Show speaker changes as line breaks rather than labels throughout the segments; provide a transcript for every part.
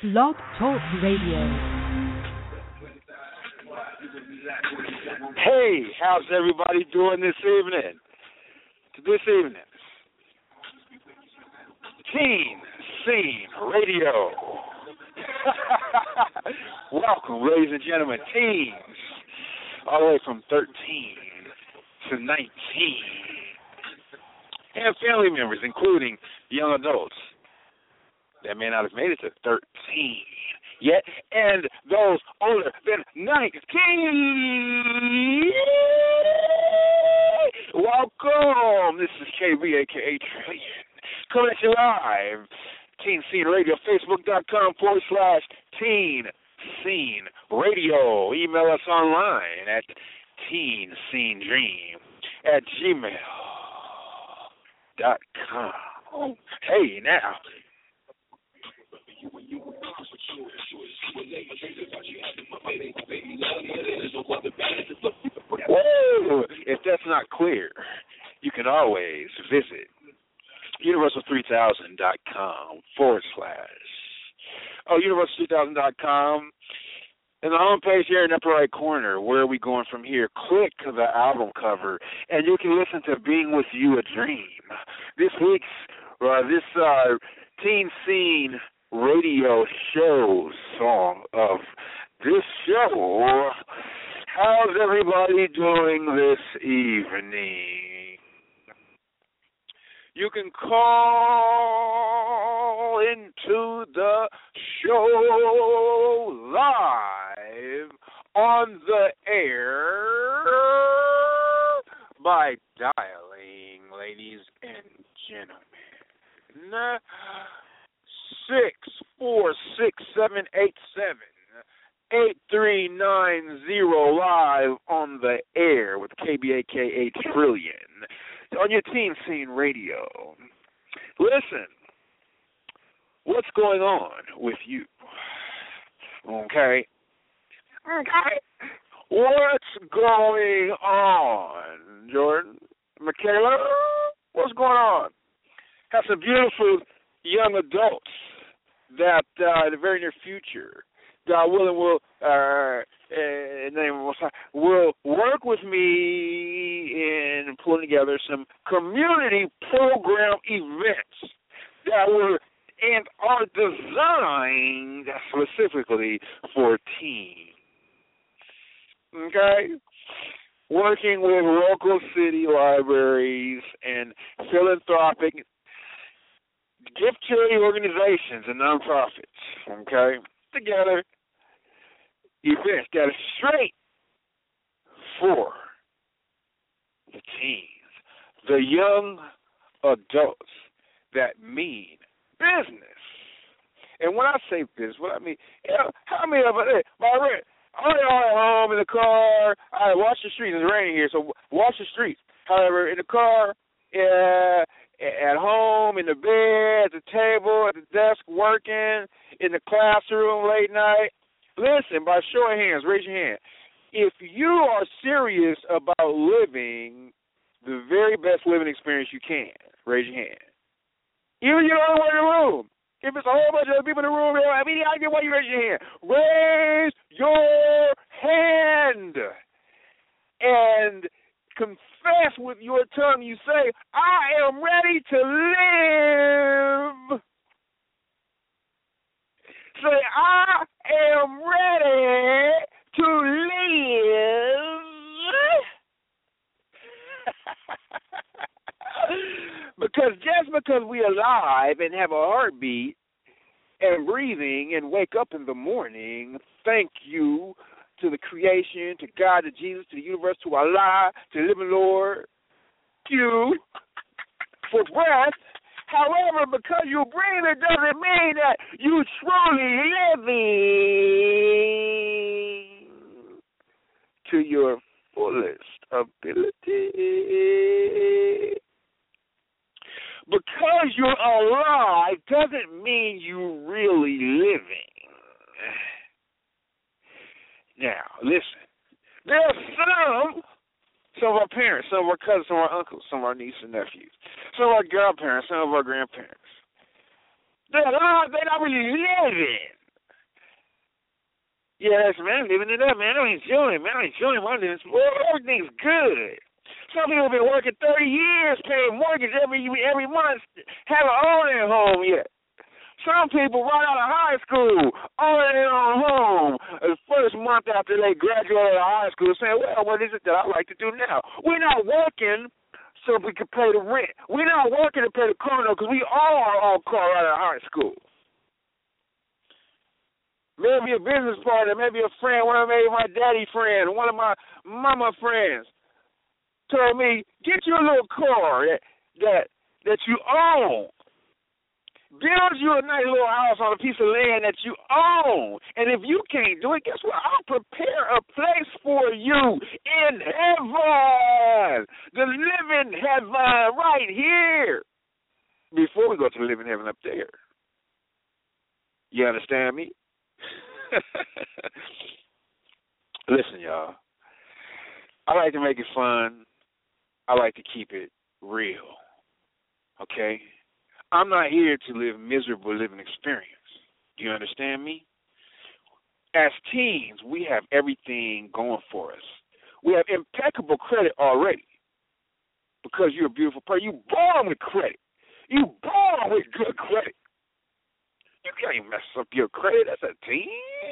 Blog Talk Radio.
Hey, how's everybody doing this evening? Teen Scene Radio. Welcome, ladies and gentlemen, teens, all the way from 13 to 19, and family members, including young adults that may not have made it to 13 yet, and those older than 19. Welcome. This is KB, a.k.a. Trillion, coming at you live. Teen Scene Radio, Facebook.com/Teen Scene Radio. Email us online at teenscenedream@gmail.com. Hey, now. Whoa! If that's not clear, you can always visit universal3000.com/ universal3000.com. In the homepage here in the upper right corner, where are we going from here? Click the album cover, and you can listen to Being With You a Dream. This week's, Teen Scene Radio show song of this show. How's everybody doing this evening? You can call into the show live on the air by dialing, ladies and gentlemen, 646-787-8390 live on the air with KBAK Trillion on your Teen Scene Radio. Listen, what's going on with you? Okay. What's going on, Jordan? Michaela, what's going on? Have some beautiful young adults that in the very near future, God willing, will work with me in pulling together some community program events that were and are designed specifically for teens. Okay? Working with local city libraries and philanthropic gift charity organizations and nonprofits, okay, together, events that are straight for the teens, the young adults that mean business. And when I say business, what I mean, how many of us, I'm at home in the car, I watch the streets, it's raining here, so watch the streets. However, in the car, at home, in the bed, at the table, at the desk, working, in the classroom late night. Listen, by show of hands, raise your hand. If you are serious about living the very best living experience you can, raise your hand. Even if you're the only one in the room. If it's a whole bunch of other people in the room, I have any idea why you raise your hand. Raise your hand. And confess with your tongue. You say, I am ready to live. Say, I am ready to live. Just because we're alive and have a heartbeat and breathing and wake up in the morning, thank you to the creation, to God, to Jesus, to the universe, to Allah, to the living Lord, you, for breath. However, because you breathe, it doesn't mean that you truly living to your fullest ability. Because you're alive doesn't mean you're really living. Now, listen. There are some of our parents, some of our cousins, some of our uncles, some of our nieces and nephews, some of our godparents, some of our grandparents. They're alive, they're not really living. Yes, man, living it up, man. I'm enjoying, man. I'm enjoying my living. Well, everything's good. Some people have been working 30 years, paying mortgage every month, haven't owned their home yet. Some people right out of high school own their own home the first month after they graduated out of high school, saying, well, what is it that I like to do now? We're not working so we can pay the rent. We're not working to pay the car note because we all are on car right out of high school. Maybe a business partner, maybe a friend, maybe my daddy friend, one of my mama friends told me, get you a little car that you own. Build you a nice little house on a piece of land that you own. And if you can't do it, guess what? I'll prepare a place for you in heaven. The living heaven right here. Before we go to the living heaven up there. You understand me? Listen, y'all. I like to make it fun. I like to keep it real. Okay? I'm not here to live miserable living experience. Do you understand me? As teens, we have everything going for us. We have impeccable credit already because you're a beautiful person. You're born with credit. You're born with good credit. You can't mess up your credit as a teen.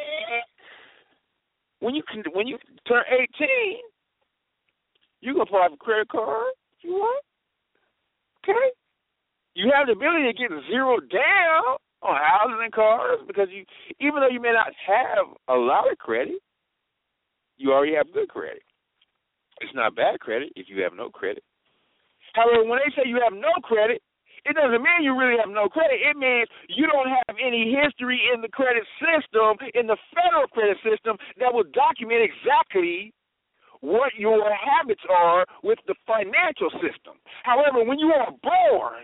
When you turn 18, you can apply for a credit card if you want. Okay? You have the ability to get zero down on houses and cars because even though you may not have a lot of credit, you already have good credit. It's not bad credit if you have no credit. However, when they say you have no credit, it doesn't mean you really have no credit. It means you don't have any history in the credit system, in the federal credit system, that will document exactly what your habits are with the financial system. However, when you are born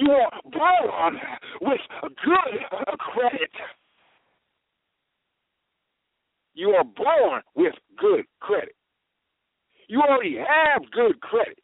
with good credit. You are born with good credit. You already have good credit.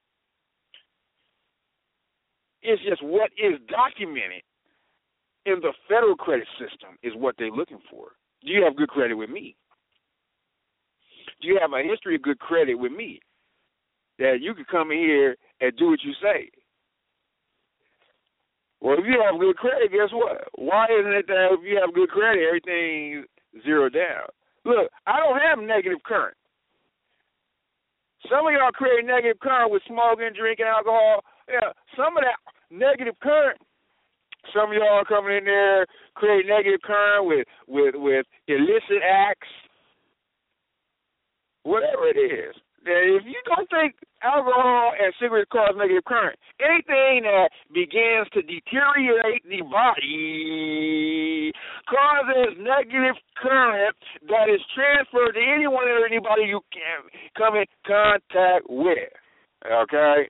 It's just what is documented in the federal credit system is what they're looking for. Do you have good credit with me? Do you have a history of good credit with me that you can come in here and do what you say? Well, if you have good credit, guess what? Why isn't it that if you have good credit, everything's zeroed down? Look, I don't have negative current. Some of y'all create negative current with smoking, drinking, alcohol. Yeah, some of that negative current, some of y'all are coming in there create negative current with illicit acts. Whatever it is, if you don't think alcohol and cigarettes cause negative current, anything that begins to deteriorate the body causes negative current that is transferred to anyone or anybody you can come in contact with. Okay?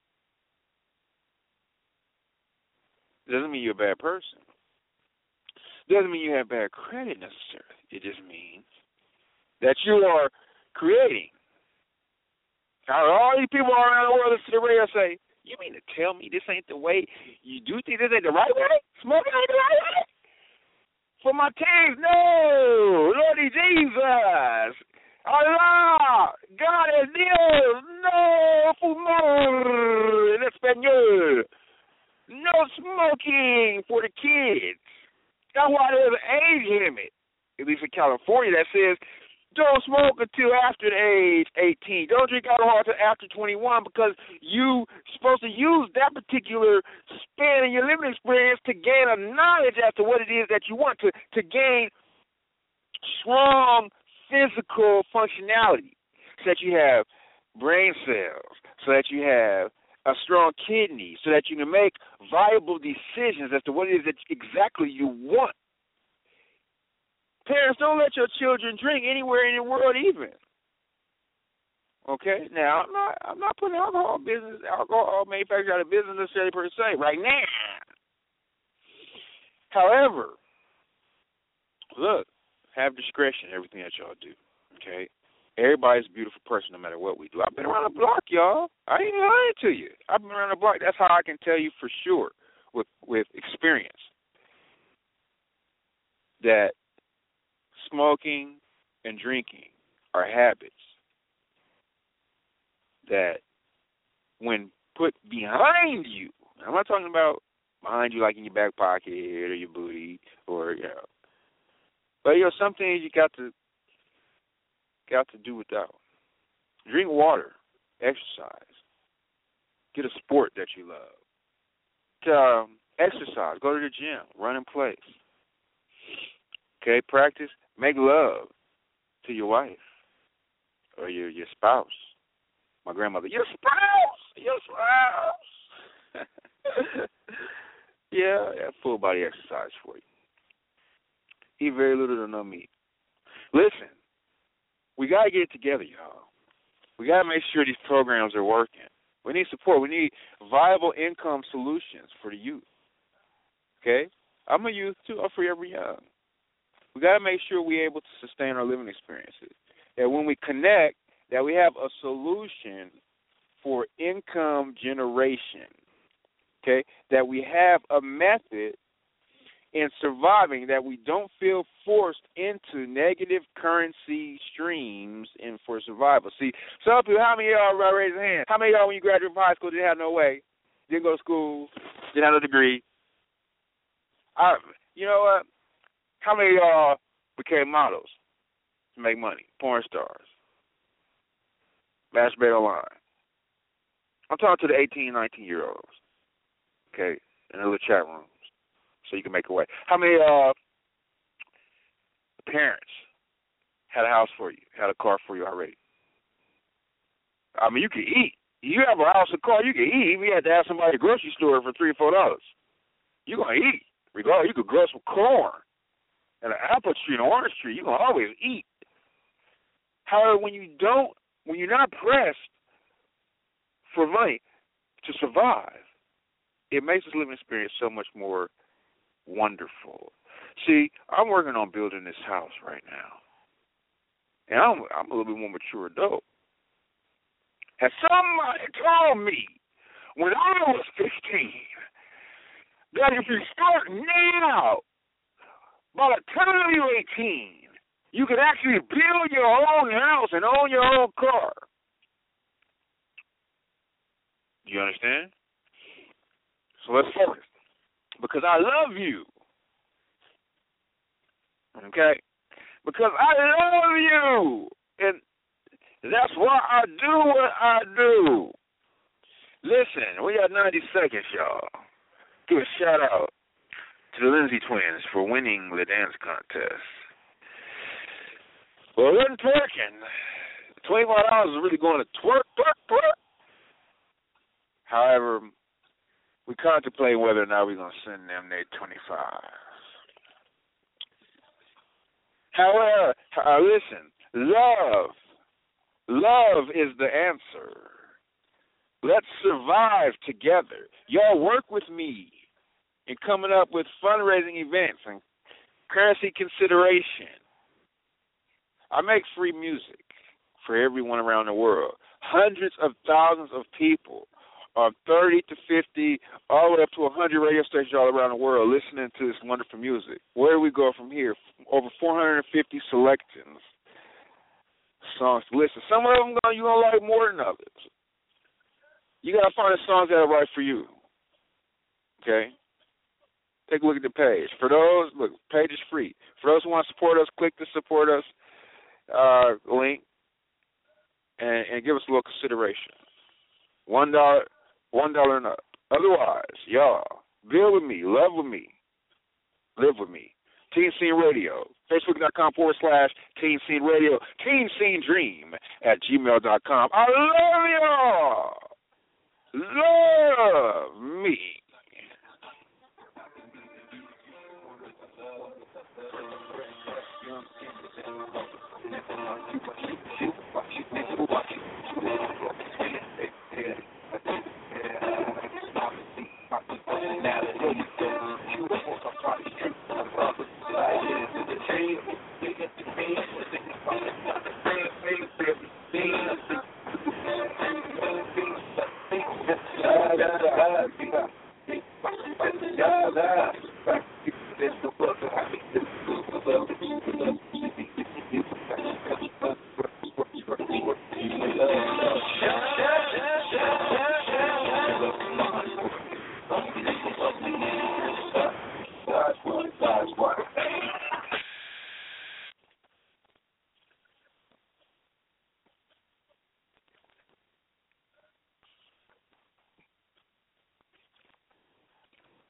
Doesn't mean you're a bad person. Doesn't mean you have bad credit necessarily. It just means that you are creating. Now, all these people around the world that sit around and say, you mean to tell me this ain't the way? You do think this ain't the right way? Smoking ain't the right way? For my teens, no. Lordy Jesus. Allah. God es Dios. No fumar en español. No smoking for the kids. That's why there's an age limit, at least in California, that says don't smoke until after the age 18. Don't drink alcohol until after 21 because you're supposed to use that particular span in your living experience to gain a knowledge as to what it is that you want, to gain strong physical functionality so that you have brain cells, so that you have a strong kidney, so that you can make viable decisions as to what it is that exactly you want. Parents, don't let your children drink anywhere in the world even. Okay? Now, I'm not putting alcohol manufacturers out of business necessarily per se right now. However, look, have discretion in everything that y'all do. Okay? Everybody's a beautiful person no matter what we do. I've been around the block, y'all. I ain't lying to you. I've been around the block. That's how I can tell you for sure with experience that smoking and drinking are habits that, when put behind you, I'm not talking about behind you like in your back pocket or your booty or, but, some things you got to do without. Drink water, exercise, get a sport that you love. Exercise, go to the gym, run in place. Okay, practice, make love to your wife or your spouse. My grandmother, your spouse. Yeah, full body exercise for you. Eat very little to no meat. Listen, we got to get it together, y'all. We got to make sure these programs are working. We need support. We need viable income solutions for the youth. Okay? I'm a youth, too. I'm forever young. We got to make sure we're able to sustain our living experiences. That when we connect, that we have a solution for income generation. Okay? That we have a method in surviving, that we don't feel forced into negative currency streams and for survival. See, some people, how many of y'all raise your hand? How many of y'all, when you graduated from high school, didn't have no way, didn't go to school, didn't have no degree? You know what? How many of y'all became models to make money, porn stars, masturbate online? I'm talking to the 18, 19-year-olds, okay, in the little chat rooms, so you can make a way. How many parents had a house for you, had a car for you already? I mean, you can eat. You have a house, a car, you can eat. Even you had to have somebody at the grocery store for $3 or $4. You're going to eat. Regardless, you could grow some corn and an apple tree and an orange tree. You're going to always eat. However, when you're not pressed for money to survive, it makes this living experience so much more wonderful. See, I'm working on building this house right now, and I'm a little bit more mature adult. Has somebody told me when I was 15 that if you start now, by the time you're 18, you can actually build your own house and own your own car? Do you understand? So let's focus. Because I love you. Okay? Because I love you. And that's why I do what I do. Listen, we got 90 seconds, y'all. Give a shout out to the Lindsay twins for winning the dance contest. Well, it wasn't twerking. $25 is really going to twerk. However, we contemplate whether or not we're going to send them their 25. However, listen, love is the answer. Let's survive together. Y'all work with me in coming up with fundraising events and currency consideration. I make free music for everyone around the world. Hundreds of thousands of people, 30 to 50, all the way up to 100 radio stations all around the world listening to this wonderful music. Where do we go from here? Over 450 selections, songs to listen. Some of them you're going to like more than others. You got to find the songs that are right for you. Okay? Take a look at the page. For those, look, page is free. For those who want to support us, click the support us link and give us a little consideration. $1 and up. Otherwise, y'all, build with me, love with me, live with me. Teen Scene Radio, Facebook.com/Teen Scene Radio, Teen Scene Dream @gmail.com. I love y'all. Love me.